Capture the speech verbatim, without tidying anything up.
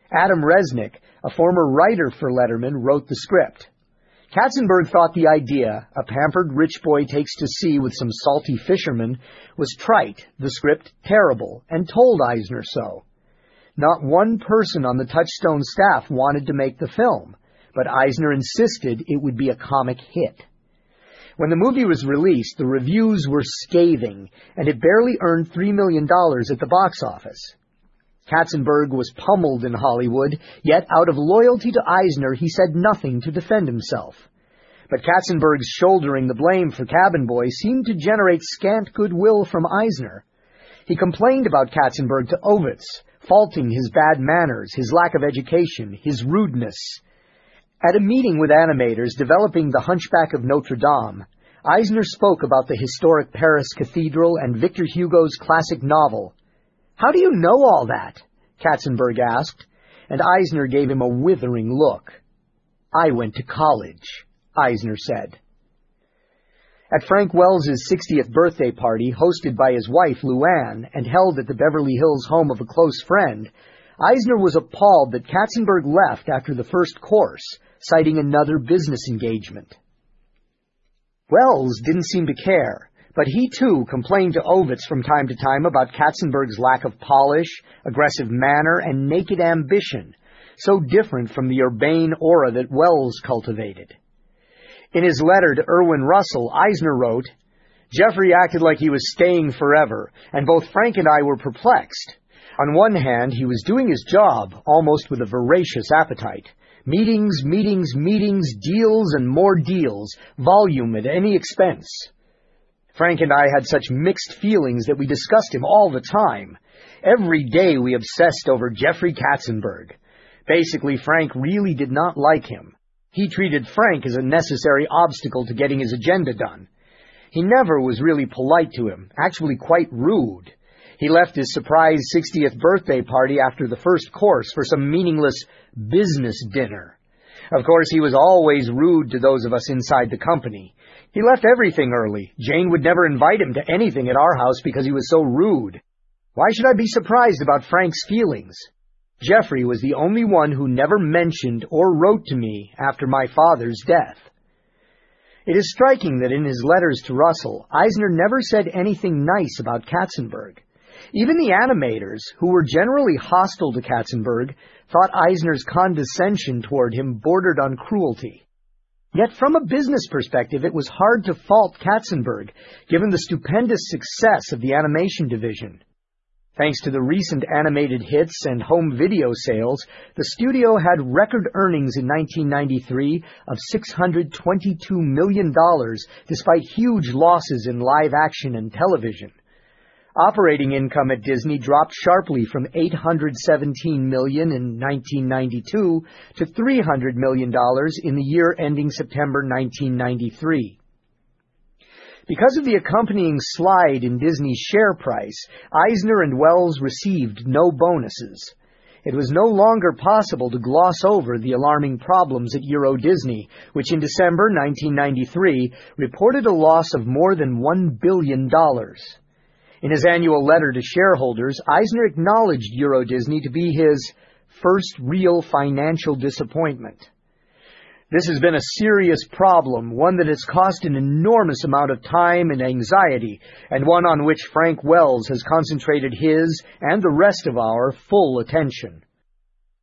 Adam Resnick, a former writer for Letterman, wrote the script. Katzenberg thought the idea, a pampered rich boy takes to sea with some salty fishermen, was trite, the script terrible, and told Eisner so. Not one person on the Touchstone staff wanted to make the film, but Eisner insisted it would be a comic hit. When the movie was released, the reviews were scathing, and it barely earned three million dollars at the box office. Katzenberg was pummeled in Hollywood, yet out of loyalty to Eisner he said nothing to defend himself. But Katzenberg's shouldering the blame for Cabin Boy seemed to generate scant goodwill from Eisner. He complained about Katzenberg to Ovitz, faulting his bad manners, his lack of education, his rudeness. At a meeting with animators developing The Hunchback of Notre Dame, Eisner spoke about the historic Paris Cathedral and Victor Hugo's classic novel. "How do you know all that?" Katzenberg asked, and Eisner gave him a withering look. "I went to college," Eisner said. At Frank Wells's sixtieth birthday party, hosted by his wife Luann and held at the Beverly Hills home of a close friend, Eisner was appalled that Katzenberg left after the first course, citing another business engagement. Wells didn't seem to care, but he too complained to Ovitz from time to time about Katzenberg's lack of polish, aggressive manner, and naked ambition, so different from the urbane aura that Wells cultivated. In his letter to Irwin Russell, Eisner wrote, "Jeffrey acted like he was staying forever, and both Frank and I were perplexed. On one hand, he was doing his job, almost with a voracious appetite. Meetings, meetings, meetings, deals and more deals, volume at any expense. Frank and I had such mixed feelings that we discussed him all the time. Every day we obsessed over Jeffrey Katzenberg. Basically, Frank really did not like him. He treated Frank as a necessary obstacle to getting his agenda done. He never was really polite to him, actually quite rude. He left his surprise sixtieth birthday party after the first course for some meaningless business dinner. Of course, he was always rude to those of us inside the company. He left everything early. Jane would never invite him to anything at our house because he was so rude. Why should I be surprised about Frank's feelings? Jeffrey was the only one who never mentioned or wrote to me after my father's death." It is striking that in his letters to Russell, Eisner never said anything nice about Katzenberg. Even the animators, who were generally hostile to Katzenberg, thought Eisner's condescension toward him bordered on cruelty. Yet from a business perspective, it was hard to fault Katzenberg, given the stupendous success of the animation division. Thanks to the recent animated hits and home video sales, the studio had record earnings in nineteen ninety-three of six hundred twenty-two million dollars, despite huge losses in live action and television. Operating income at Disney dropped sharply from eight hundred seventeen million dollars in nineteen ninety-two to three hundred million dollars in the year ending September nineteen ninety-three. Because of the accompanying slide in Disney's share price, Eisner and Wells received no bonuses. It was no longer possible to gloss over the alarming problems at Euro Disney, which in December nineteen ninety-three reported a loss of more than one billion dollars. In his annual letter to shareholders, Eisner acknowledged Euro Disney to be his first real financial disappointment. This has been a serious problem, one that has cost an enormous amount of time and anxiety, and one on which Frank Wells has concentrated his and the rest of our full attention.